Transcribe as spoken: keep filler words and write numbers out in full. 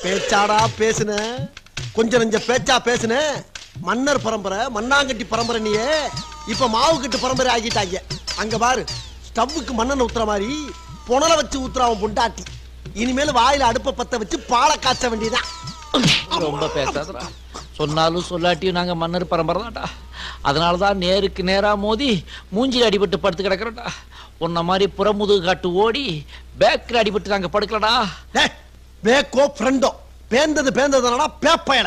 பேச்சாடா பேசுன, கொஞ்சம் நெஞ்ச பேச்சா பேசுன. மன்னர் பரம்பரை, மண்ணாங்கட்டி பரம்பரை நீயே இப்ப மாவு கட்டு பரம்பரை ஆகிட்டாங்க. அங்க பாரு, ஸ்டவ்வுக்கு மண்ணெண்ண ஊத்துற மாதிரி புனல வச்சு ஊத்துறான் பொண்டாட்டி. இனிமேல் வாயில அடுப்ப பத்த வச்சு பாலை காய்ச்ச வேண்டியதான். ரொம்ப பேசாதடா. சொன்னாலும் சொல்லாட்டியும் நாங்க மன்னர் பரம்பரை தான்டா. அதனாலதான் நேருக்கு நேரா மோதி மூஞ்சில அடிபட்டு படுத்து கிடக்குறோம்டா. உன்ன மாதிரி புறமுதுகு காட்டு ஓடி பேக்கில் அடிபட்டு நாங்க படுக்கலடா. பேக்கோ ஃப்ரெண்டோ பேந்தது பேந்ததுனா பேப்பயல